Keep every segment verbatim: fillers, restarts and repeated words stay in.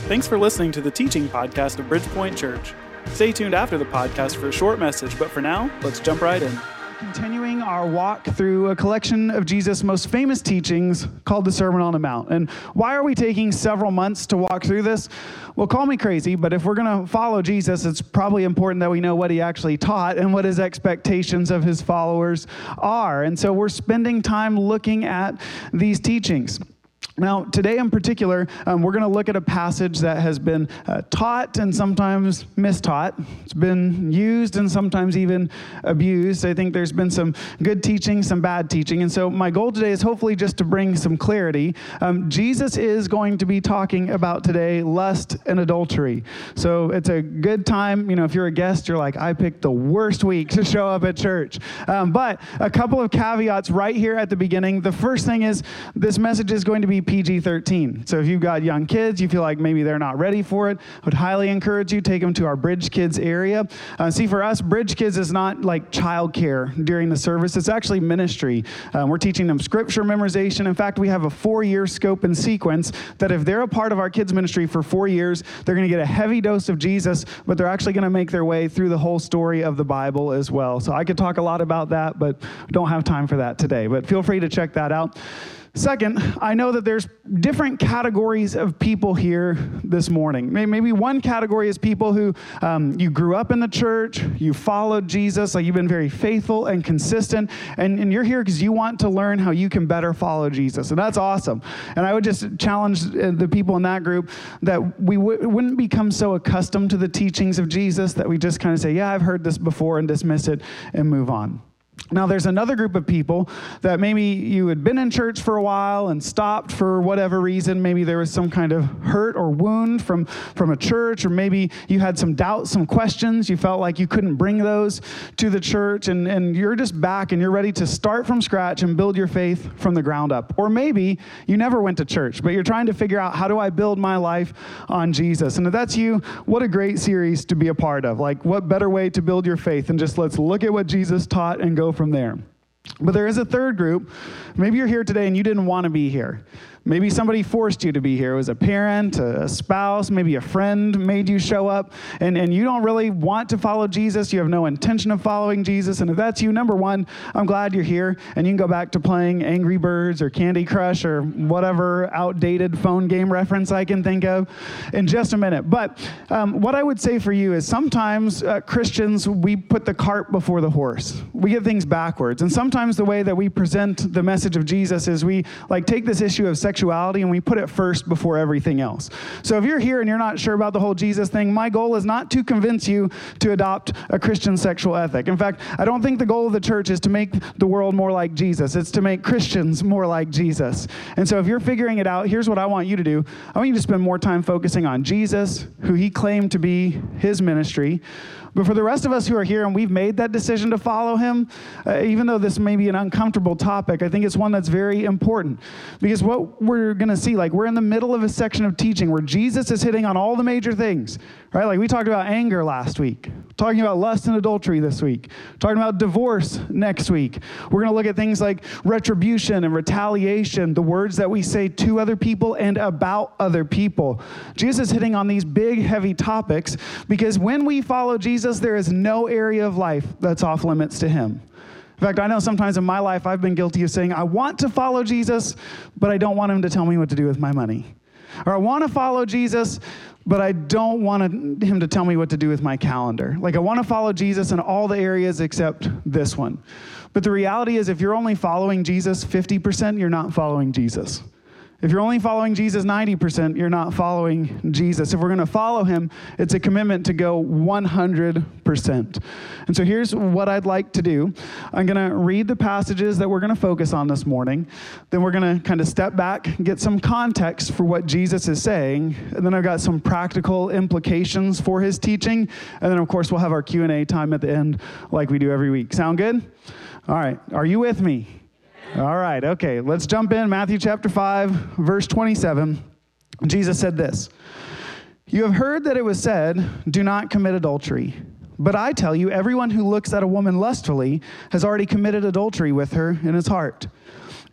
Thanks for listening to the teaching podcast of Bridgepoint Church. Stay tuned after the podcast for a short message, but for now, let's jump right in. Continuing our walk through a collection of Jesus' most famous teachings called the Sermon on the Mount. And why are we taking several months to walk through this? Well, call me crazy, but if we're going to follow Jesus, it's probably important that we know what he actually taught and what his expectations of his followers are. And so we're spending time looking at these teachings. Now, today in particular, um, we're going to look at a passage that has been uh, taught and sometimes mistaught. It's been used and sometimes even abused. I think there's been some good teaching, some bad teaching. And so my goal today is hopefully just to bring some clarity. Um, Jesus is going to be talking about today lust and adultery. So it's a good time. You know, if you're a guest, you're like, I picked the worst week to show up at church. Um, but a couple of caveats right here at the beginning. The first thing is this message is going to be P G thirteen. So if you've got young kids, you feel like maybe they're not ready for it, I would highly encourage you, take them to our Bridge Kids area. Uh, see, for us, Bridge Kids is not like childcare during the service. It's actually ministry. Um, we're teaching them scripture memorization. In fact, we have a four-year scope and sequence that if they're a part of our kids ministry for four years, they're going to get a heavy dose of Jesus, but they're actually going to make their way through the whole story of the Bible as well. So I could talk a lot about that, but don't have time for that today. But feel free to check that out. Second, I know that there's different categories of people here this morning. Maybe one category is people who um, you grew up in the church, you followed Jesus, like you've been very faithful and consistent, and, and you're here because you want to learn how you can better follow Jesus, and that's awesome. And I would just challenge the people in that group that we w- wouldn't become so accustomed to the teachings of Jesus that we just kind of say, yeah, I've heard this before, and dismiss it and move on. Now, there's another group of people that maybe you had been in church for a while and stopped for whatever reason. Maybe there was some kind of hurt or wound from, from a church, or maybe you had some doubts, some questions. You felt like you couldn't bring those to the church, and, and you're just back and you're ready to start from scratch and build your faith from the ground up. Or maybe you never went to church, but you're trying to figure out, how do I build my life on Jesus? And if that's you, what a great series to be a part of. Like, what better way to build your faith than just let's look at what Jesus taught and go from there. But there is a third group. Maybe you're here today and you didn't want to be here. Maybe somebody forced you to be here. It was a parent, a spouse, maybe a friend made you show up, and, and you don't really want to follow Jesus. You have no intention of following Jesus. And if that's you, number one, I'm glad you're here, and you can go back to playing Angry Birds or Candy Crush or whatever outdated phone game reference I can think of in just a minute. But um, what I would say for you is sometimes uh, Christians, we put the cart before the horse. We get things backwards. And sometimes the way that we present the message of Jesus is we like take this issue of sexuality Sexuality, and we put it first before everything else. So if you're here and you're not sure about the whole Jesus thing, my goal is not to convince you to adopt a Christian sexual ethic. In fact, I don't think the goal of the church is to make the world more like Jesus. It's to make Christians more like Jesus. And so if you're figuring it out, here's what I want you to do. I want you to spend more time focusing on Jesus, who he claimed to be his ministry. But for the rest of us who are here and we've made that decision to follow him, uh, even though this may be an uncomfortable topic, I think it's one that's very important. Because what we're going to see, like we're in the middle of a section of teaching where Jesus is hitting on all the major things, right? Like we talked about anger last week, talking about lust and adultery this week, talking about divorce next week. We're going to look at things like retribution and retaliation, the words that we say to other people and about other people. Jesus is hitting on these big, heavy topics because when we follow Jesus, there is no area of life that's off limits to him. In fact, I know sometimes in my life I've been guilty of saying, I want to follow Jesus, but I don't want him to tell me what to do with my money. Or I want to follow Jesus, but I don't want him to tell me what to do with my calendar. Like I want to follow Jesus in all the areas except this one. But the reality is if you're only following Jesus fifty percent, you're not following Jesus. If you're only following Jesus ninety percent, you're not following Jesus. If we're going to follow him, it's a commitment to go one hundred percent. And so here's what I'd like to do. I'm going to read the passages that we're going to focus on this morning. Then we're going to kind of step back, get some context for what Jesus is saying. And then I've got some practical implications for his teaching. And then, of course, we'll have our Q and A time at the end like we do every week. Sound good? All right. Are you with me? All right, okay, let's jump in. Matthew chapter five, verse twenty-seven. Jesus said this, "You have heard that it was said, 'Do not commit adultery.' But I tell you, everyone who looks at a woman lustfully has already committed adultery with her in his heart.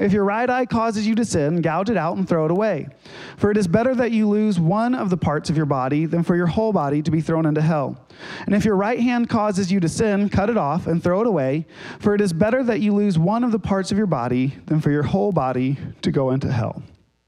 if your right eye causes you to sin, gouge it out and throw it away. For it is better that you lose one of the parts of your body than for your whole body to be thrown into hell. And if your right hand causes you to sin, cut it off and throw it away. For it is better that you lose one of the parts of your body than for your whole body to go into hell.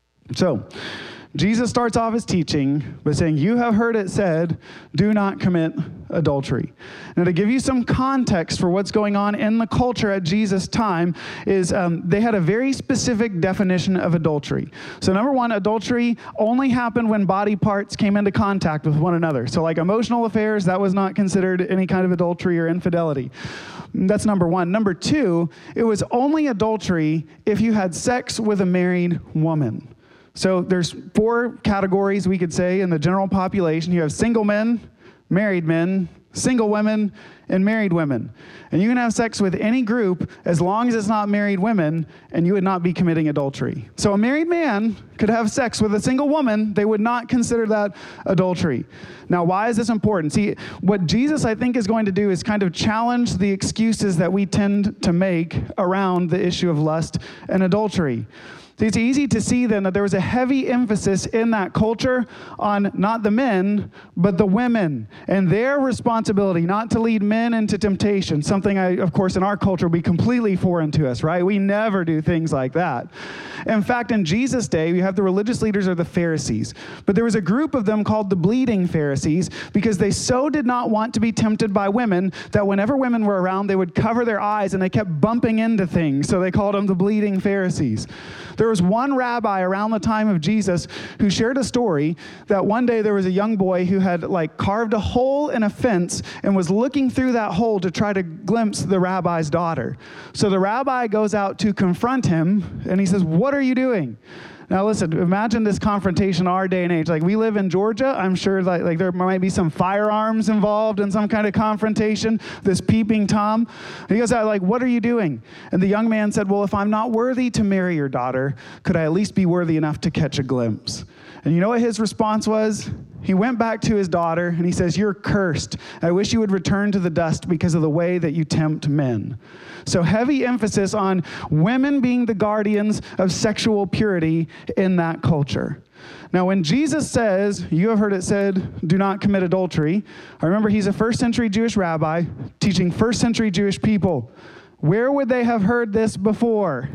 So, Jesus starts off his teaching by saying, you have heard it said, do not commit adultery. Now, to give you some context for what's going on in the culture at Jesus' time is um, they had a very specific definition of adultery. So number one, adultery only happened when body parts came into contact with one another. So like emotional affairs, that was not considered any kind of adultery or infidelity. That's number one. Number two, it was only adultery if you had sex with a married woman. So there's four categories we could say in the general population. You have single men, married men, single women, and married women. And you can have sex with any group as long as it's not married women, and you would not be committing adultery. So a married man could have sex with a single woman. They would not consider that adultery. Now, why is this important? See, what Jesus, I think, is going to do is kind of challenge the excuses that we tend to make around the issue of lust and adultery. See, it's easy to see then that there was a heavy emphasis in that culture on not the men, but the women and their responsibility not to lead men into temptation. Something, I, of course, in our culture would be completely foreign to us, right? We never do things like that. In fact, in Jesus' day, you have the religious leaders or the Pharisees. But there was a group of them called the bleeding Pharisees because they so did not want to be tempted by women that whenever women were around, they would cover their eyes and they kept bumping into things. So they called them the bleeding Pharisees. There was one rabbi around the time of Jesus who shared a story that one day there was a young boy who had like carved a hole in a fence and was looking through that hole to try to glimpse the rabbi's daughter. So the rabbi goes out to confront him and he says, "What are you doing?" Now listen, imagine this confrontation our day and age. Like we live in Georgia, I'm sure like, like there might be some firearms involved in some kind of confrontation, this peeping Tom. He goes out like, "What are you doing?" And the young man said, "Well, if I'm not worthy to marry your daughter, could I at least be worthy enough to catch a glimpse?" And you know what his response was? He went back to his daughter and he says, "You're cursed. I wish you would return to the dust because of the way that you tempt men." So heavy emphasis on women being the guardians of sexual purity in that culture. Now, when Jesus says, you have heard it said, do not commit adultery, I remember he's a first century Jewish rabbi teaching first century Jewish people. Where would they have heard this before?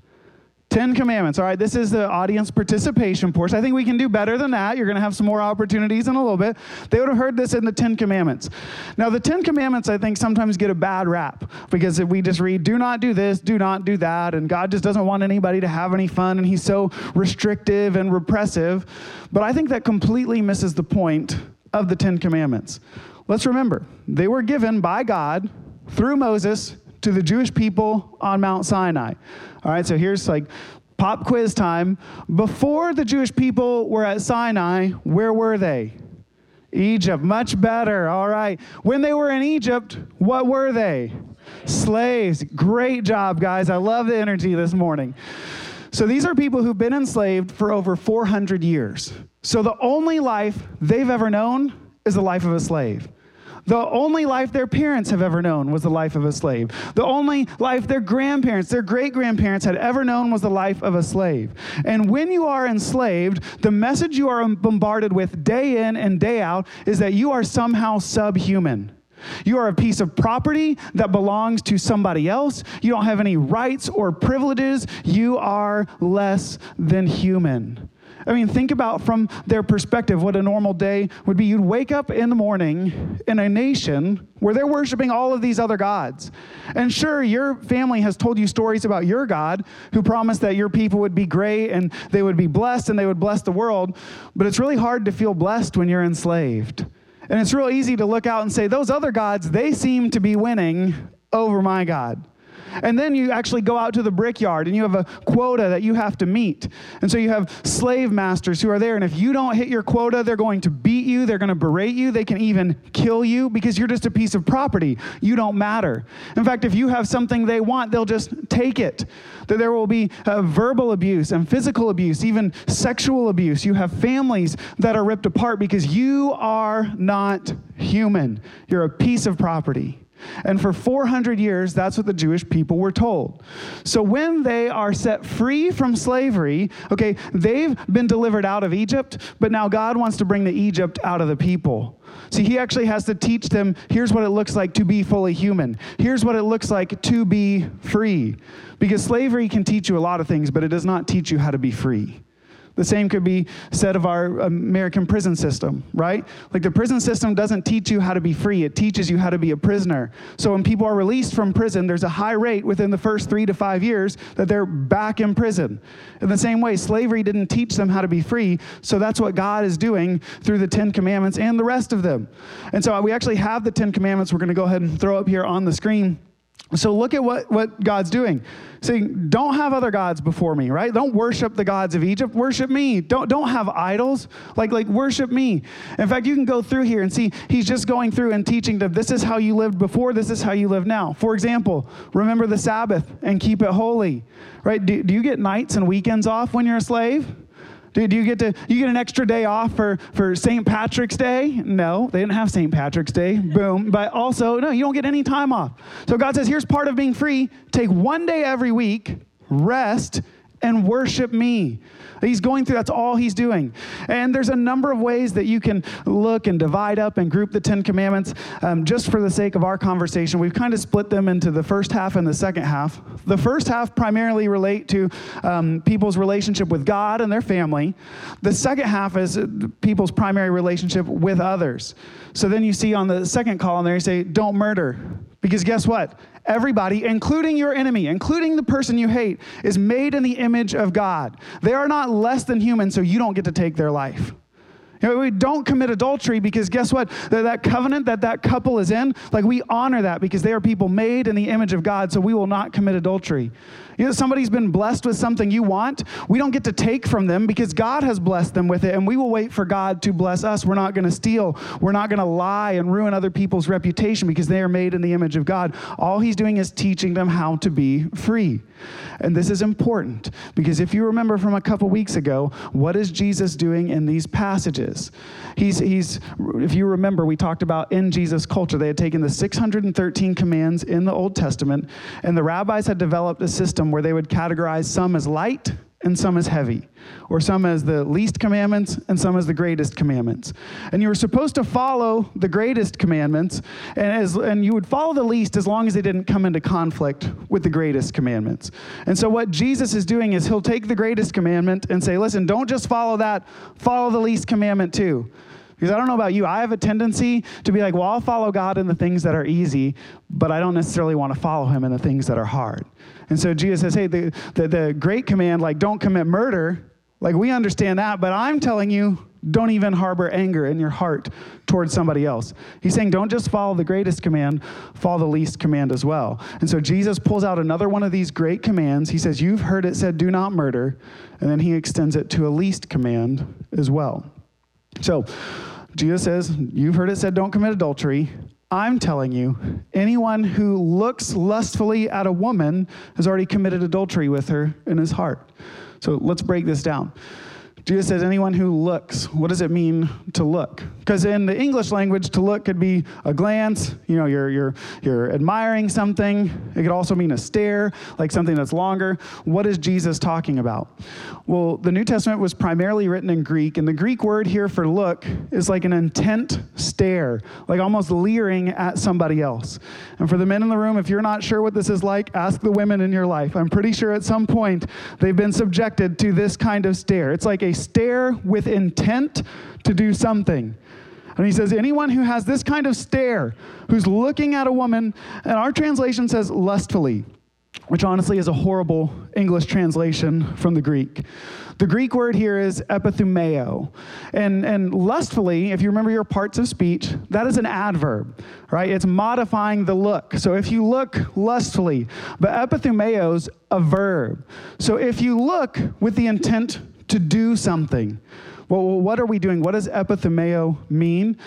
Ten Commandments. All right, this is the audience participation portion. I think we can do better than that. You're going to have some more opportunities in a little bit. They would have heard this in the Ten Commandments. Now, the Ten Commandments, I think, sometimes get a bad rap because if we just read, do not do this, do not do that, and God just doesn't want anybody to have any fun, and he's so restrictive and repressive. But I think that completely misses the point of the Ten Commandments. Let's remember, they were given by God through Moses to the Jewish people on Mount Sinai. All right, so here's like pop quiz time. Before the Jewish people were at Sinai, where were they? Egypt. Much better. All right. When they were in Egypt, what were they? Slaves. Great job, guys. I love the energy this morning. So these are people who've been enslaved for over four hundred years. So the only life they've ever known is the life of a slave. The only life their parents have ever known was the life of a slave. The only life their grandparents, their great-grandparents had ever known was the life of a slave. And when you are enslaved, the message you are bombarded with day in and day out is that you are somehow subhuman. You are a piece of property that belongs to somebody else. You don't have any rights or privileges. You are less than human. I mean, think about from their perspective what a normal day would be. You'd wake up in the morning in a nation where they're worshiping all of these other gods. And sure, your family has told you stories about your God who promised that your people would be great and they would be blessed and they would bless the world. But it's really hard to feel blessed when you're enslaved. And it's real easy to look out and say, those other gods, they seem to be winning over my God. And then you actually go out to the brickyard and you have a quota that you have to meet. And so you have slave masters who are there. And if you don't hit your quota, they're going to beat you. They're going to berate you. They can even kill you because you're just a piece of property. You don't matter. In fact, if you have something they want, they'll just take it. That there will be uh, verbal abuse and physical abuse, even sexual abuse. You have families that are ripped apart because you are not human. You're a piece of property. And for four hundred years, that's what the Jewish people were told. So when they are set free from slavery, okay, they've been delivered out of Egypt, but now God wants to bring the Egypt out of the people. See, he actually has to teach them, here's what it looks like to be fully human. Here's what it looks like to be free. Because slavery can teach you a lot of things, but it does not teach you how to be free. The same could be said of our American prison system, right? Like the prison system doesn't teach you how to be free. It teaches you how to be a prisoner. So when people are released from prison, there's a high rate within the first three to five years that they're back in prison. In the same way, slavery didn't teach them how to be free. So that's what God is doing through the Ten Commandments and the rest of them. And so we actually have the Ten Commandments. We're going to go ahead and throw up here on the screen. So look at what, what God's doing. Saying, don't have other gods before me, right? Don't worship the gods of Egypt. Worship me. Don't, don't have idols. Like, like worship me. In fact, you can go through here and see he's just going through and teaching them, this is how you lived before, this is how you live now. For example, remember the Sabbath and keep it holy, right? Do, do you get nights and weekends off when you're a slave? Do, do you get to you get an extra day off for, for Saint Patrick's Day? No, they didn't have Saint Patrick's Day. Boom. But also, no, you don't get any time off. So God says, here's part of being free. Take one day every week, rest, and worship me. He's going through, that's all he's doing. And there's a number of ways that you can look and divide up and group the Ten Commandments. Um, just for the sake of our conversation, we've kind of split them into the first half and the second half. The first half primarily relate to um, people's relationship with God and their family. The second half is people's primary relationship with others. So then you see on the second column there, you say, don't murder. Because guess what? Everybody, including your enemy, including the person you hate, is made in the image of God. They are not less than human, so you don't get to take their life. You know, we don't commit adultery because guess what? That, that covenant that that couple is in, like we honor that because they are people made in the image of God, so we will not commit adultery. You know, somebody's been blessed with something you want. We don't get to take from them because God has blessed them with it, and we will wait for God to bless us. We're not going to steal. We're not going to lie and ruin other people's reputation because they are made in the image of God. All he's doing is teaching them how to be free. And this is important because if you remember from a couple weeks ago, what is Jesus doing in these passages? He's, he's, if you remember, we talked about in Jesus' culture, they had taken the six hundred thirteen commands in the Old Testament, and the rabbis had developed a system where they would categorize some as light and some as heavy, or some as the least commandments and some as the greatest commandments. And you were supposed to follow the greatest commandments, and as and you would follow the least as long as they didn't come into conflict with the greatest commandments. And so what Jesus is doing is he'll take the greatest commandment and say, listen, don't just follow that, follow the least commandment too. Because I don't know about you, I have a tendency to be like, well, I'll follow God in the things that are easy, but I don't necessarily want to follow him in the things that are hard. And so Jesus says, hey, the, the, the great command, like don't commit murder, like we understand that, but I'm telling you, don't even harbor anger in your heart towards somebody else. He's saying, don't just follow the greatest command, follow the least command as well. And so Jesus pulls out another one of these great commands. He says, you've heard it said, do not murder. And then he extends it to a least command as well. So Jesus says, you've heard it said, don't commit adultery. I'm telling you, anyone who looks lustfully at a woman has already committed adultery with her in his heart. So let's break this down. Jesus says, anyone who looks, what does it mean to look? Because in the English language, to look could be a glance, you know, you're you're you're admiring something. It could also mean a stare, like something that's longer. What is Jesus talking about? Well, the New Testament was primarily written in Greek, and the Greek word here for look is like an intent stare, like almost leering at somebody else. And for the men in the room, if you're not sure what this is like, ask the women in your life. I'm pretty sure at some point they've been subjected to this kind of stare. It's like a stare with intent to do something. And he says, anyone who has this kind of stare, who's looking at a woman, and our translation says lustfully, which honestly is a horrible English translation from the Greek. The Greek word here is epithumeo. And, and lustfully, if you remember your parts of speech, that is an adverb, right? It's modifying the look. So if you look lustfully, but epithumeo's a verb. So if you look with the intent to do something. Well, what are we doing? What does epithumeo mean?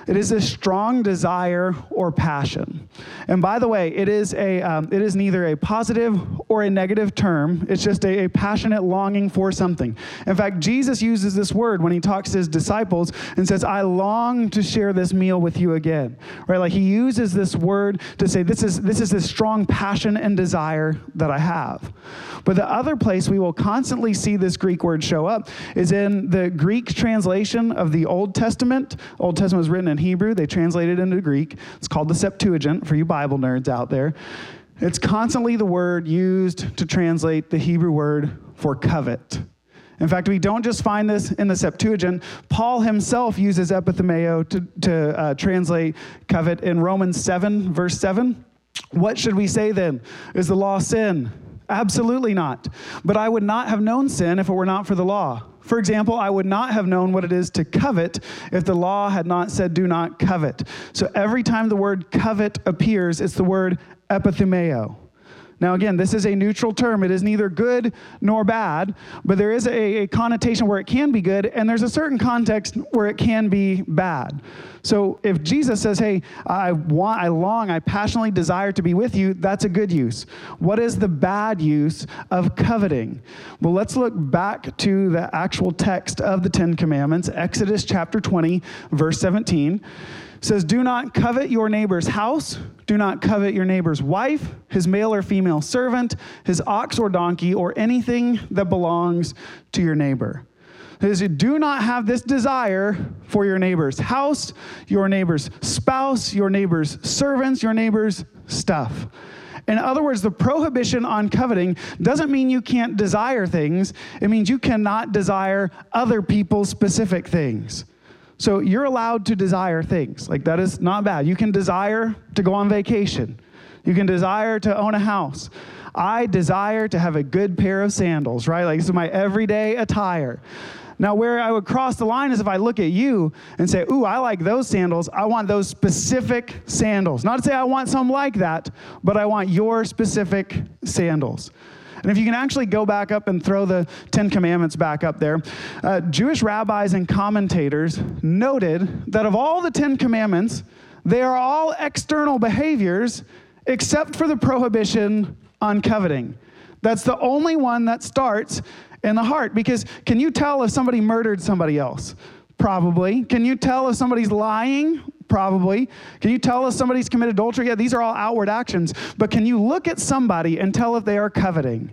It is a strong desire or passion. And by the way, it is a um, it is neither a positive or a negative term. It's just a, a passionate longing for something. In fact, Jesus uses this word when he talks to his disciples and says, I long to share this meal with you again. Right? Like he uses this word to say, this is this is a strong passion and desire that I have. But the other place we will constantly see this Greek word show up is in the Greek translation of the Old Testament. Old Testament was written in Hebrew. They translated it into Greek. It's called the Septuagint for you Bible nerds out there. It's constantly the word used to translate the Hebrew word for covet. In fact, we don't just find this in the Septuagint. Paul himself uses epithumeo to, to uh, translate covet in Romans seven, verse seven. What should we say then? Is the law sin? Absolutely not. But I would not have known sin if it were not for the law. For example, I would not have known what it is to covet if the law had not said, do not covet. So every time the word covet appears, it's the word epithumeo. Now, again, this is a neutral term. It is neither good nor bad, but there is a, a connotation where it can be good, and there's a certain context where it can be bad. So if Jesus says, hey, I want, I long, I passionately desire to be with you, that's a good use. What is the bad use of coveting? Well, let's look back to the actual text of the Ten Commandments, Exodus chapter twenty, verse seventeen. It says, do not covet your neighbor's house. Do not covet your neighbor's wife, his male or female servant, his ox or donkey, or anything that belongs to your neighbor. It says, do not have this desire for your neighbor's house, your neighbor's spouse, your neighbor's servants, your neighbor's stuff. In other words, the prohibition on coveting doesn't mean you can't desire things. It means you cannot desire other people's specific things. So you're allowed to desire things. Like, that is not bad. You can desire to go on vacation. You can desire to own a house. I desire to have a good pair of sandals, right? Like, this is my everyday attire. Now, where I would cross the line is if I look at you and say, ooh, I like those sandals. I want those specific sandals. Not to say I want some like that, but I want your specific sandals. And if you can actually go back up and throw the Ten Commandments back up there, uh, Jewish rabbis and commentators noted that of all the Ten Commandments, they are all external behaviors except for the prohibition on coveting. That's the only one that starts in the heart. Because can you tell if somebody murdered somebody else? Probably. Can you tell if somebody's lying? Probably. Can you tell if somebody's committed adultery? Yeah, these are all outward actions. But can you look at somebody and tell if they are coveting?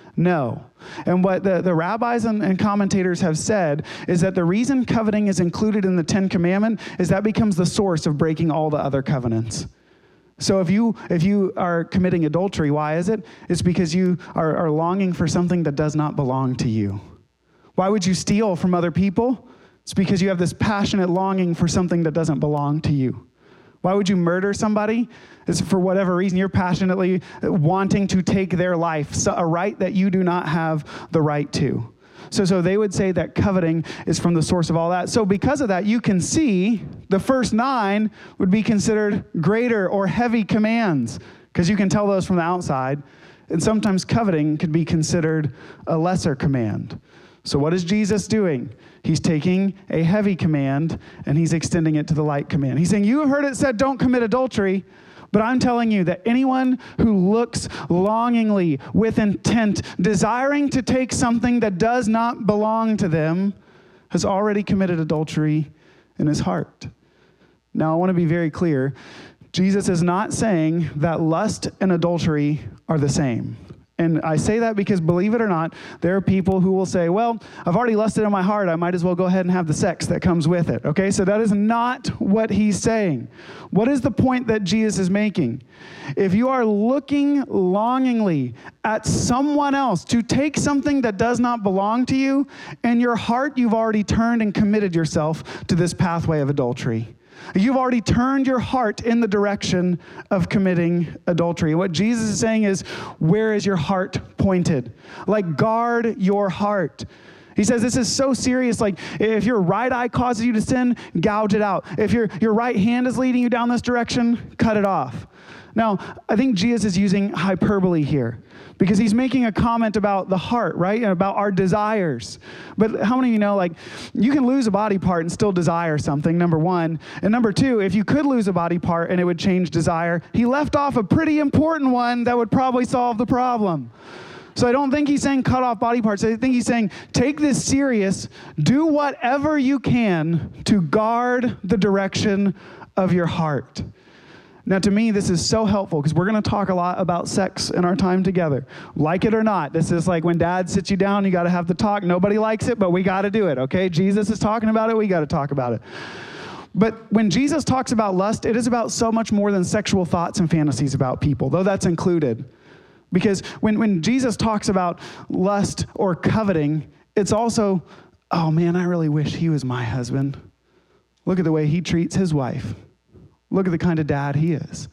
No. And what the, the rabbis and, and commentators have said is that the reason coveting is included in the Ten Commandments is that becomes the source of breaking all the other covenants. So if you if you are committing adultery, why is it? It's because you are, are longing for something that does not belong to you. Why would you steal from other people? It's because you have this passionate longing for something that doesn't belong to you. Why would you murder somebody? It's for whatever reason you're passionately wanting to take their life, so a right that you do not have the right to. So, so they would say that coveting is from the source of all that. So because of that, you can see the first nine would be considered greater or heavy commands, because you can tell those from the outside. And sometimes coveting could be considered a lesser command. So what is Jesus doing? He's taking a heavy command and he's extending it to the light command. He's saying, you have heard it said, don't commit adultery. But I'm telling you that anyone who looks longingly, with intent, desiring to take something that does not belong to them, has already committed adultery in his heart. Now, I want to be very clear. Jesus is not saying that lust and adultery are the same. And I say that because, believe it or not, there are people who will say, well, I've already lusted in my heart. I might as well go ahead and have the sex that comes with it. Okay, so that is not what he's saying. What is the point that Jesus is making? If you are looking longingly at someone else to take something that does not belong to you, in your heart, you've already turned and committed yourself to this pathway of adultery. You've already turned your heart in the direction of committing adultery. What Jesus is saying is, where is your heart pointed? Like, guard your heart. He says this is so serious, like if your right eye causes you to sin, gouge it out. If your, your right hand is leading you down this direction, cut it off. Now, I think Jesus is using hyperbole here because he's making a comment about the heart, right? And about our desires. But how many of you know, like, you can lose a body part and still desire something, number one. And number two, if you could lose a body part and it would change desire, he left off a pretty important one that would probably solve the problem. So I don't think he's saying cut off body parts. I think he's saying take this serious, do whatever you can to guard the direction of your heart. Now, to me, this is so helpful because we're going to talk a lot about sex in our time together. Like it or not, this is like when dad sits you down, you got to have the talk. Nobody likes it, but we got to do it, okay? Jesus is talking about it, we got to talk about it. But when Jesus talks about lust, it is about so much more than sexual thoughts and fantasies about people, though that's included. Because when, when Jesus talks about lust or coveting, it's also, oh man, I really wish he was my husband. Look at the way he treats his wife. Look at the kind of dad he is.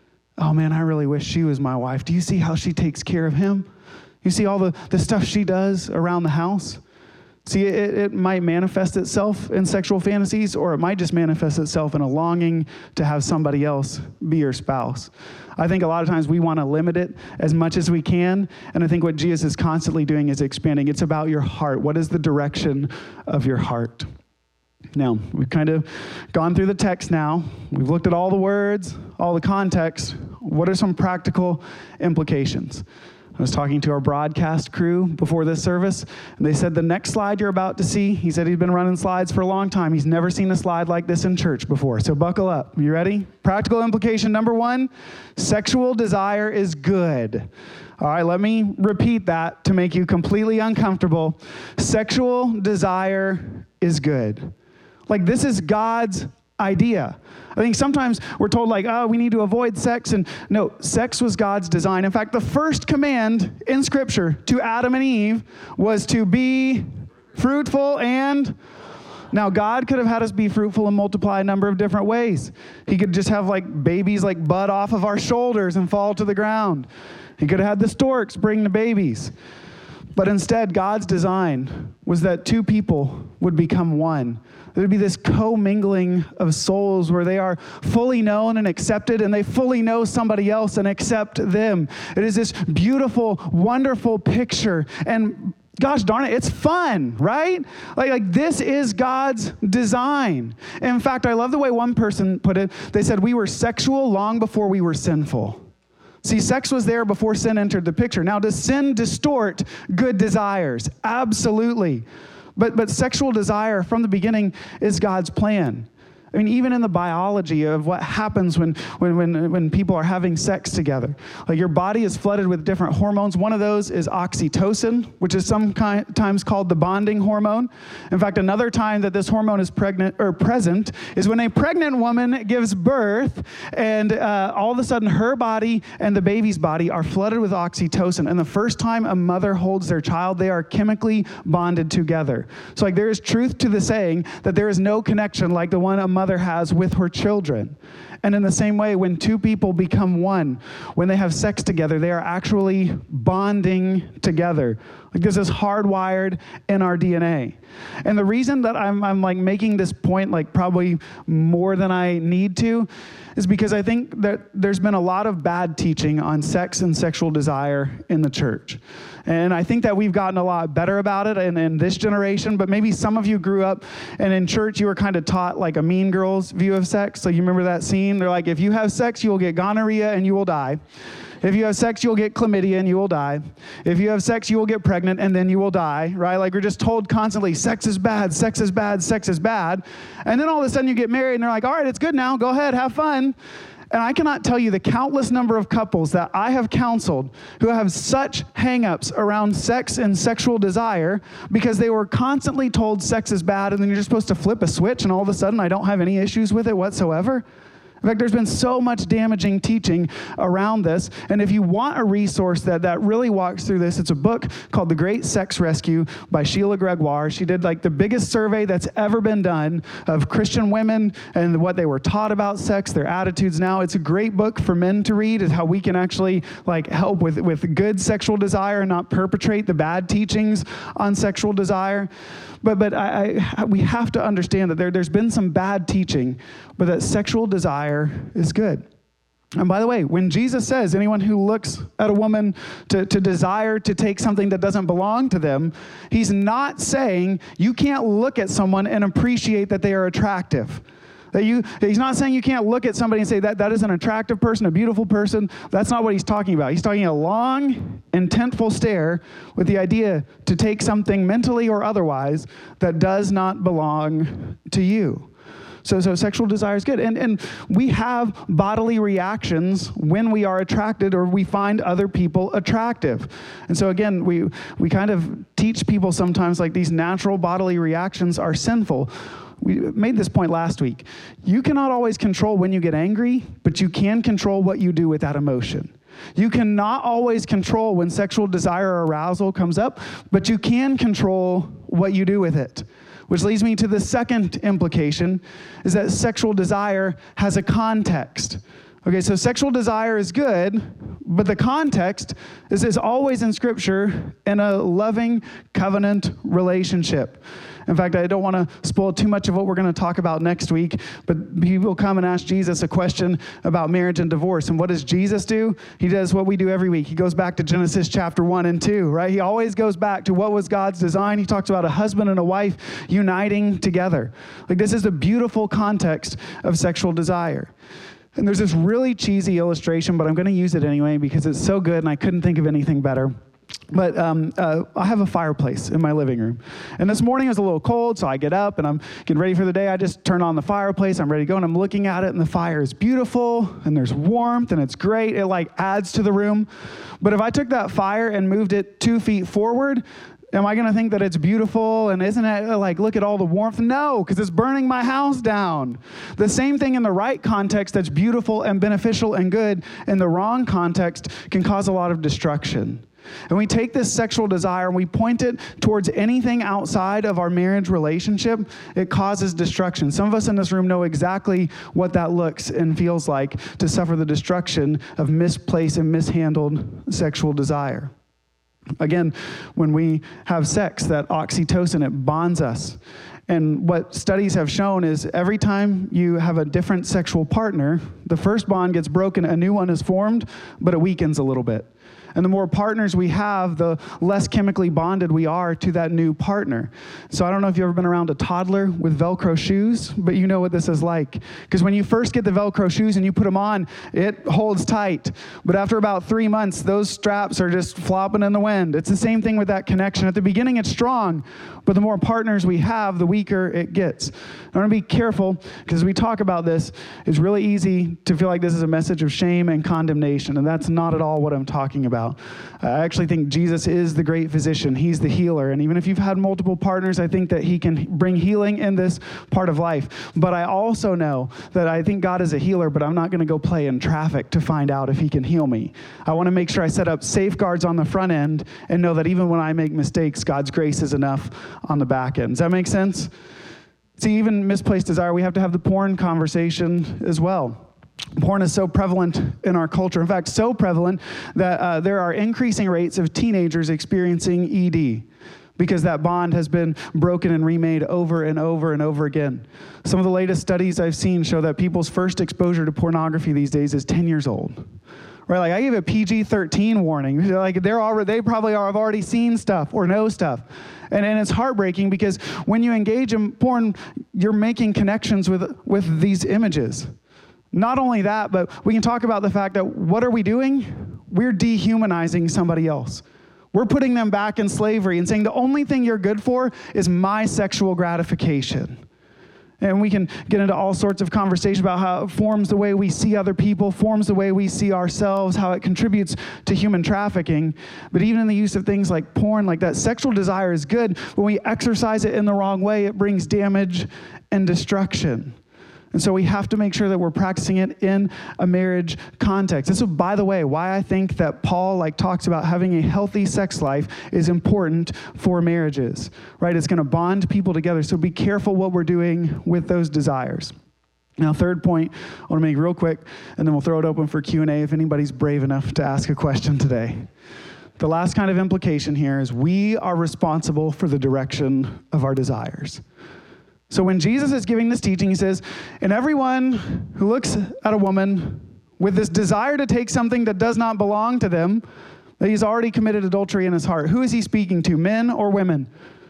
Oh man, I really wish she was my wife. Do you see how she takes care of him? You see all the, the stuff she does around the house? See, it, it might manifest itself in sexual fantasies, or it might just manifest itself in a longing to have somebody else be your spouse. I think a lot of times we want to limit it as much as we can, and I think what Jesus is constantly doing is expanding. It's about your heart. What is the direction of your heart? Now, we've kind of gone through the text now. We've looked at all the words, all the context. What are some practical implications? I was talking to our broadcast crew before this service, and they said the next slide you're about to see, he said he's been running slides for a long time. He's never seen a slide like this in church before, so buckle up. You ready? Practical implication number one, sexual desire is good. All right, let me repeat that to make you completely uncomfortable. Sexual desire is good. Like, this is God's idea. I think sometimes we're told, like, oh, we need to avoid sex. And no, sex was God's design. In fact, the first command in Scripture to Adam and Eve was to be fruitful and... Now, God could have had us be fruitful and multiply a number of different ways. He could just have, like, babies, like, bud off of our shoulders and fall to the ground. He could have had the storks bring the babies. But instead, God's design was that two people would become one. There would be this commingling of souls where they are fully known and accepted, and they fully know somebody else and accept them. It is this beautiful, wonderful picture. And gosh darn it, it's fun, right? Like, like this is God's design. In fact, I love the way one person put it. They said, we were sexual long before we were sinful. See, sex was there before sin entered the picture. Now, does sin distort good desires? Absolutely. But but sexual desire from the beginning is God's plan. I mean, even in the biology of what happens when, when, when, when people are having sex together. Like, your body is flooded with different hormones. One of those is oxytocin, which is sometimes called the bonding hormone. In fact, another time that this hormone is pregnant or present is when a pregnant woman gives birth, and uh, all of a sudden her body and the baby's body are flooded with oxytocin. And the first time a mother holds their child, they are chemically bonded together. So, like, there is truth to the saying that there is no connection like the one a mother mother has with her children. And in the same way, when two people become one, when they have sex together, they are actually bonding together. Like, this is hardwired in our D N A. And the reason that I'm, I'm like making this point, like probably more than I need to, is because I think that there's been a lot of bad teaching on sex and sexual desire in the church. And I think that we've gotten a lot better about it in, in this generation, but maybe some of you grew up and in church you were kind of taught like a Mean Girls view of sex. So you remember that scene? They're like, if you have sex, you will get gonorrhea and you will die. If you have sex, you'll get chlamydia and you will die. If you have sex, you will get pregnant and then you will die, right? Like, we're just told constantly, sex is bad, sex is bad, sex is bad. And then all of a sudden you get married and they're like, all right, it's good now, go ahead, have fun. And I cannot tell you the countless number of couples that I have counseled who have such hang-ups around sex and sexual desire because they were constantly told sex is bad and then you're just supposed to flip a switch and all of a sudden I don't have any issues with it whatsoever. In fact, there's been so much damaging teaching around this. And if you want a resource that, that really walks through this, it's a book called The Great Sex Rescue by Sheila Gregoire. She did like the biggest survey that's ever been done of Christian women and what they were taught about sex, their attitudes now. It's a great book for men to read, is how we can actually like help with, with good sexual desire and not perpetrate the bad teachings on sexual desire. But but I, I, we have to understand that there, there's been some bad teaching, but that sexual desire is good. And by the way, when Jesus says anyone who looks at a woman to, to desire to take something that doesn't belong to them, he's not saying you can't look at someone and appreciate that they are attractive. That you, he's not saying you can't look at somebody and say that that is an attractive person, a beautiful person. That's not what he's talking about. He's talking a long, intentful stare with the idea to take something mentally or otherwise that does not belong to you. So, so sexual desire is good. And, and we have bodily reactions when we are attracted or we find other people attractive. And so again, we, we kind of teach people sometimes like these natural bodily reactions are sinful. We made this point last week. You cannot always control when you get angry, but you can control what you do with that emotion. You cannot always control when sexual desire or arousal comes up, but you can control what you do with it. Which leads me to the second implication, is that sexual desire has a context. Okay, so sexual desire is good, but the context is, is always in Scripture in a loving covenant relationship. In fact, I don't want to spoil too much of what we're going to talk about next week, but people come and ask Jesus a question about marriage and divorce. And what does Jesus do? He does what we do every week. He goes back to Genesis chapter one and two, right? He always goes back to what was God's design. He talks about a husband and a wife uniting together. Like, this is the beautiful context of sexual desire. And there's this really cheesy illustration, but I'm going to use it anyway because it's so good and I couldn't think of anything better. But um, uh, I have a fireplace in my living room. And this morning it was a little cold, so I get up and I'm getting ready for the day. I just turn on the fireplace. I'm ready to go, and I'm looking at it, and the fire is beautiful, and there's warmth, and it's great. It, like, adds to the room. But if I took that fire and moved it two feet forward, am I going to think that it's beautiful and isn't it like, look at all the warmth? No, because it's burning my house down. The same thing in the right context that's beautiful and beneficial and good, in the wrong context can cause a lot of destruction. And we take this sexual desire and we point it towards anything outside of our marriage relationship, it causes destruction. Some of us in this room know exactly what that looks and feels like to suffer the destruction of misplaced and mishandled sexual desire. Again, when we have sex, that oxytocin, it bonds us. And what studies have shown is every time you have a different sexual partner, the first bond gets broken, a new one is formed, but it weakens a little bit. And the more partners we have, the less chemically bonded we are to that new partner. So I don't know if you've ever been around a toddler with Velcro shoes, but you know what this is like. Because when you first get the Velcro shoes and you put them on, it holds tight. But after about three months, those straps are just flopping in the wind. It's the same thing with that connection. At the beginning, it's strong, but the more partners we have, the weaker it gets. I want to be careful, because as we talk about this, it's really easy to feel like this is a message of shame and condemnation, and that's not at all what I'm talking about. I actually think Jesus is the great physician. He's the healer. And even if you've had multiple partners, I think that he can bring healing in this part of life. But I also know that I think God is a healer, but I'm not going to go play in traffic to find out if he can heal me. I want to make sure I set up safeguards on the front end and know that even when I make mistakes, God's grace is enough on the back end. Does that make sense? See, even misplaced desire, we have to have the porn conversation as well. Porn is so prevalent in our culture. In fact, so prevalent that uh, there are increasing rates of teenagers experiencing E D because that bond has been broken and remade over and over and over again. Some of the latest studies I've seen show that people's first exposure to pornography these days is ten years old. Right, like I gave a P G thirteen warning. Like they're already, they probably are, have already seen stuff or know stuff. And, and it's heartbreaking because when you engage in porn, you're making connections with, with these images. Not only that, but we can talk about the fact that what are we doing? We're dehumanizing somebody else. We're putting them back in slavery and saying the only thing you're good for is my sexual gratification. And we can get into all sorts of conversation about how it forms the way we see other people, forms the way we see ourselves, how it contributes to human trafficking. But even in the use of things like porn, like that, sexual desire is good. When we exercise it in the wrong way, it brings damage and destruction. And so we have to make sure that we're practicing it in a marriage context. This is, by the way, why I think that Paul like talks about having a healthy sex life is important for marriages, right? It's going to bond people together. So be careful what we're doing with those desires. Now, third point, I want to make real quick, and then we'll throw it open for Q and A if anybody's brave enough to ask a question today. The last kind of implication here is we are responsible for the direction of our desires. So when Jesus is giving this teaching, he says, and everyone who looks at a woman with this desire to take something that does not belong to them, that he's already committed adultery in his heart. Who is he speaking to, men or women?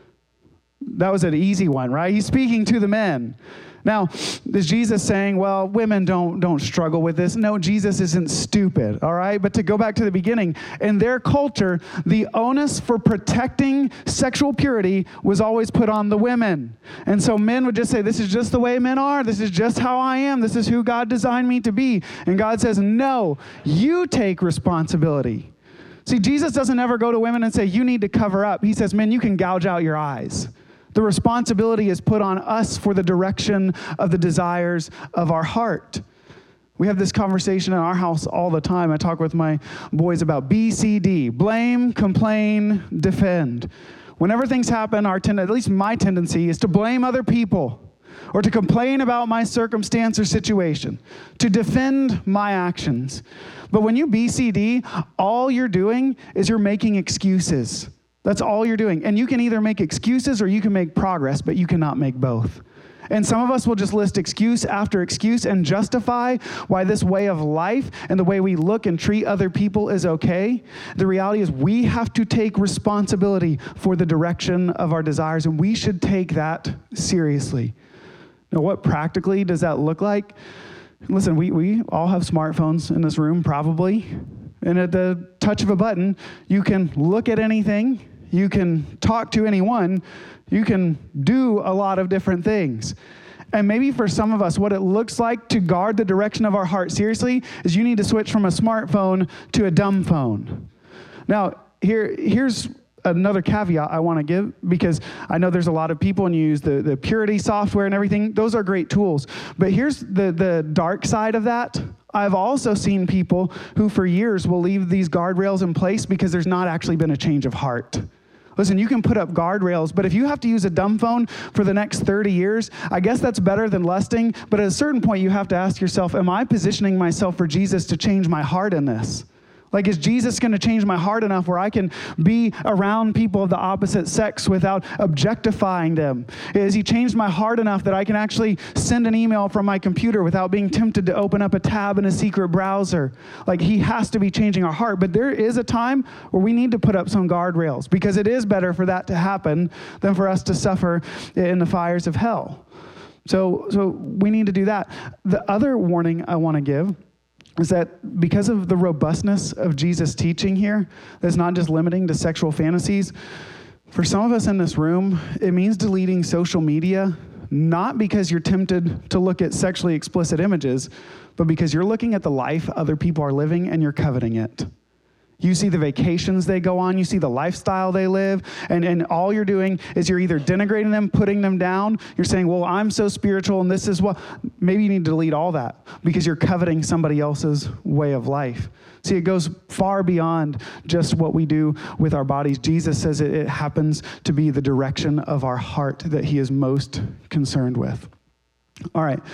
That was an easy one, right? He's speaking to the men. Now, is Jesus saying, well, women don't don't struggle with this? No, Jesus isn't stupid, all right? But to go back to the beginning, in their culture, the onus for protecting sexual purity was always put on the women. And so men would just say, this is just the way men are. This is just how I am. This is who God designed me to be. And God says, no, you take responsibility. See, Jesus doesn't ever go to women and say, you need to cover up. He says, men, you can gouge out your eyes. The responsibility is put on us for the direction of the desires of our heart. We have this conversation in our house all the time. I talk with my boys about B C D, blame, complain, defend. Whenever things happen, our ten- at least my tendency is to blame other people or to complain about my circumstance or situation, to defend my actions. But when you B C D, all you're doing is you're making excuses. That's all you're doing. And you can either make excuses or you can make progress, but you cannot make both. And some of us will just list excuse after excuse and justify why this way of life and the way we look and treat other people is okay. The reality is we have to take responsibility for the direction of our desires, and we should take that seriously. Now, what practically does that look like? Listen, we, we all have smartphones in this room, probably. And at the touch of a button, you can look at anything. You can talk to anyone. You can do a lot of different things. And maybe for some of us, what it looks like to guard the direction of our heart seriously is you need to switch from a smartphone to a dumb phone. Now, here, here's another caveat I want to give, because I know there's a lot of people and you use the, the purity software and everything. Those are great tools. But here's the, the dark side of that. I've also seen people who for years will leave these guardrails in place because there's not actually been a change of heart. Listen, you can put up guardrails, but if you have to use a dumb phone for the next thirty years, I guess that's better than lusting. But at a certain point, you have to ask yourself, am I positioning myself for Jesus to change my heart in this? Like, is Jesus going to change my heart enough where I can be around people of the opposite sex without objectifying them? Has he changed my heart enough that I can actually send an email from my computer without being tempted to open up a tab in a secret browser? Like, he has to be changing our heart. But there is a time where we need to put up some guardrails, because it is better for that to happen than for us to suffer in the fires of hell. So, so we need to do that. The other warning I want to give is that because of the robustness of Jesus' teaching here, that's not just limiting to sexual fantasies, for some of us in this room, it means deleting social media, not because you're tempted to look at sexually explicit images, but because you're looking at the life other people are living and you're coveting it. You see the vacations they go on, you see the lifestyle they live, and, and all you're doing is you're either denigrating them, putting them down. You're saying, well, I'm so spiritual and this is what, maybe you need to delete all that because you're coveting somebody else's way of life. See, it goes far beyond just what we do with our bodies. Jesus says it, it happens to be the direction of our heart that he is most concerned with. All right,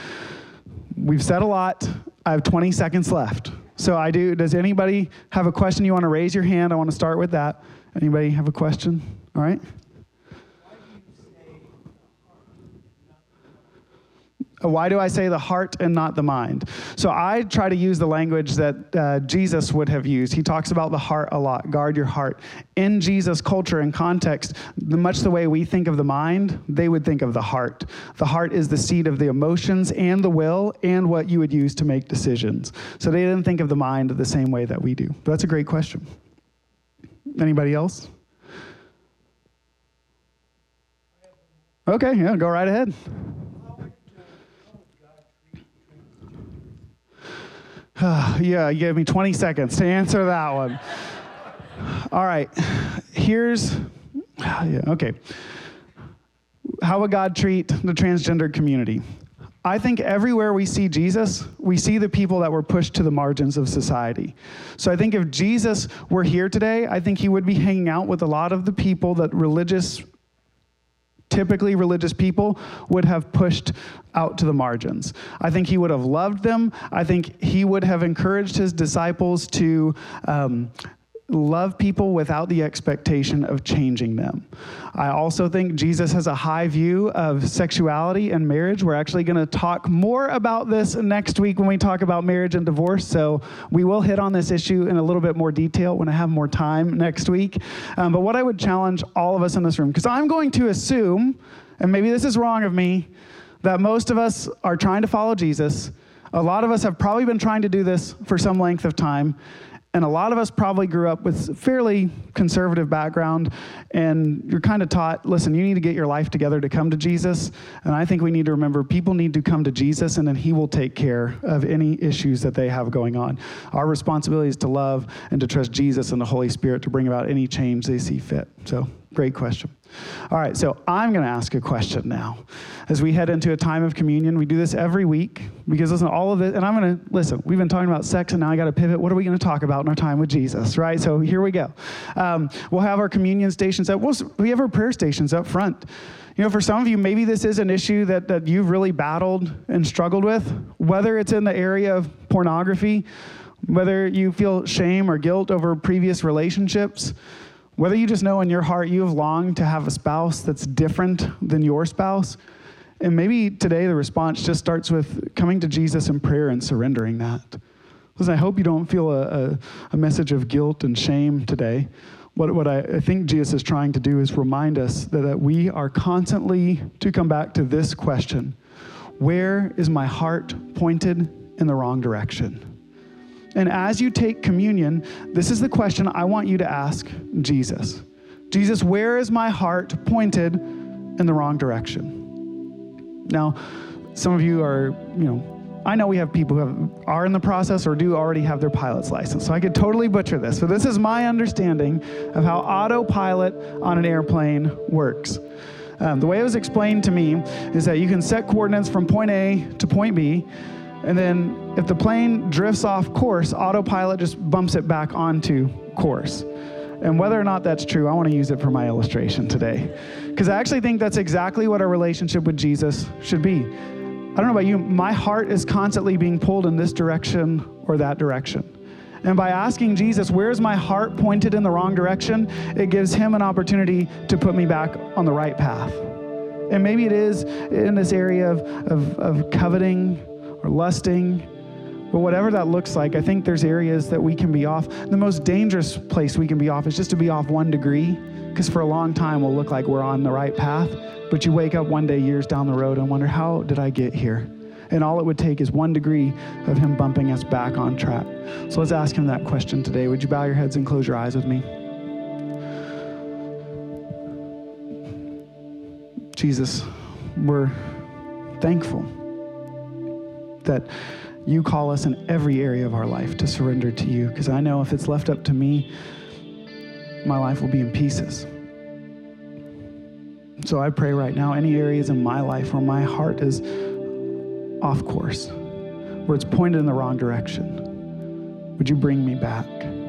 we've said a lot. I have twenty seconds left. So I do, does anybody have a question? You want to raise your hand? I want to start with that. Anybody have a question? All right. Why do I say the heart and not the mind? So I try to use the language that uh, Jesus would have used. He talks about the heart a lot. Guard your heart. In Jesus' culture and context, the, much the way we think of the mind, they would think of the heart. The heart is the seat of the emotions and the will and what you would use to make decisions. So they didn't think of the mind the same way that we do. But that's a great question. Anybody else? Okay, yeah, go right ahead. Yeah, you gave me twenty seconds to answer that one. All right, here's, yeah, okay. How would God treat the transgender community? I think everywhere we see Jesus, we see the people that were pushed to the margins of society. So I think if Jesus were here today, I think he would be hanging out with a lot of the people that religious, typically religious people would have pushed out to the margins. I think he would have loved them. I think he would have encouraged his disciples to um, love people without the expectation of changing them. I also think Jesus has a high view of sexuality and marriage. We're actually going to talk more about this next week when we talk about marriage and divorce. So we will hit on this issue in a little bit more detail when I have more time next week. Um, but what I would challenge all of us in this room, because I'm going to assume, and maybe this is wrong of me, that most of us are trying to follow Jesus. A lot of us have probably been trying to do this for some length of time. And a lot of us probably grew up with a fairly conservative background, and you're kind of taught, listen, you need to get your life together to come to Jesus. And I think we need to remember people need to come to Jesus, and then he will take care of any issues that they have going on. Our responsibility is to love and to trust Jesus and the Holy Spirit to bring about any change they see fit. So, great question. All right, so I'm going to ask a question now. As we head into a time of communion, we do this every week because listen, all of it, and I'm going to, listen, we've been talking about sex and now I got to pivot. What are we going to talk about in our time with Jesus, right? So here we go. Um, we'll have our communion stations up. We'll, we have our prayer stations up front. You know, for some of you, maybe this is an issue that, that you've really battled and struggled with, whether it's in the area of pornography, whether you feel shame or guilt over previous relationships, whether you just know in your heart you have longed to have a spouse that's different than your spouse. And maybe today the response just starts with coming to Jesus in prayer and surrendering that. Listen, I hope you don't feel a, a, a message of guilt and shame today. What, what I, I think Jesus is trying to do is remind us that, that we are constantly to come back to this question: where is my heart pointed in the wrong direction? And as you take communion, this is the question I want you to ask Jesus. Jesus, where is my heart pointed in the wrong direction? Now, some of you are, you know, I know we have people who have, are in the process or do already have their pilot's license, so I could totally butcher this. So this is my understanding of how autopilot on an airplane works. Um, the way it was explained to me is that you can set coordinates from point A to point B, and then if the plane drifts off course, autopilot just bumps it back onto course. And whether or not that's true, I want to use it for my illustration today. Because I actually think that's exactly what our relationship with Jesus should be. I don't know about you, my heart is constantly being pulled in this direction or that direction. And by asking Jesus, where's my heart pointed in the wrong direction, it gives him an opportunity to put me back on the right path. And maybe it is in this area of, of, of coveting or lusting, but whatever that looks like, I think there's areas that we can be off. The most dangerous place we can be off is just to be off one degree, because for a long time we'll look like we're on the right path, but you wake up one day years down the road and wonder, how did I get here? And all it would take is one degree of him bumping us back on track. So let's ask him that question today. Would you bow your heads and close your eyes with me? Jesus, we're thankful that you call us in every area of our life to surrender to you, because I know if it's left up to me, my life will be in pieces. So I pray right now, any areas in my life where my heart is off course, where it's pointed in the wrong direction, would you bring me back?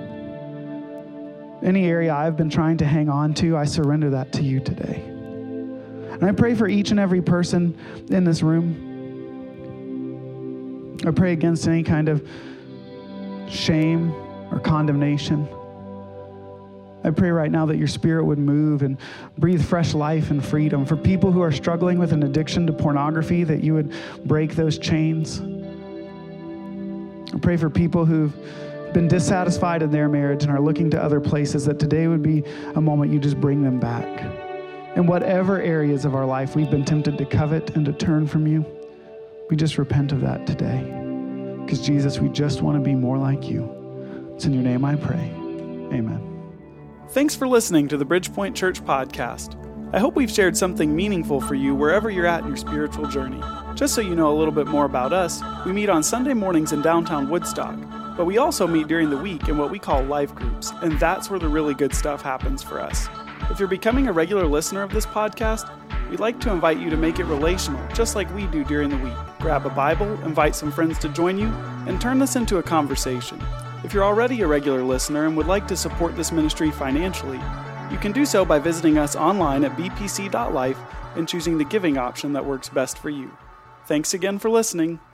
Any area I've been trying to hang on to, I surrender that to you today. And I pray for each and every person in this room. I pray against any kind of shame or condemnation. I pray right now that your Spirit would move and breathe fresh life and freedom. For people who are struggling with an addiction to pornography, that you would break those chains. I pray for people who've been dissatisfied in their marriage and are looking to other places, that today would be a moment you just bring them back. In whatever areas of our life we've been tempted to covet and to turn from you, we just repent of that today. Because Jesus, we just want to be more like you. It's in your name I pray. Amen. Thanks for listening to the Bridgepoint Church podcast. I hope we've shared something meaningful for you wherever you're at in your spiritual journey. Just so you know a little bit more about us, we meet on Sunday mornings in downtown Woodstock, but we also meet during the week in what we call life groups, and that's where the really good stuff happens for us. If you're becoming a regular listener of this podcast, we'd like to invite you to make it relational, just like we do during the week. Grab a Bible, invite some friends to join you, and turn this into a conversation. If you're already a regular listener and would like to support this ministry financially, you can do so by visiting us online at b p c dot life and choosing the giving option that works best for you. Thanks again for listening.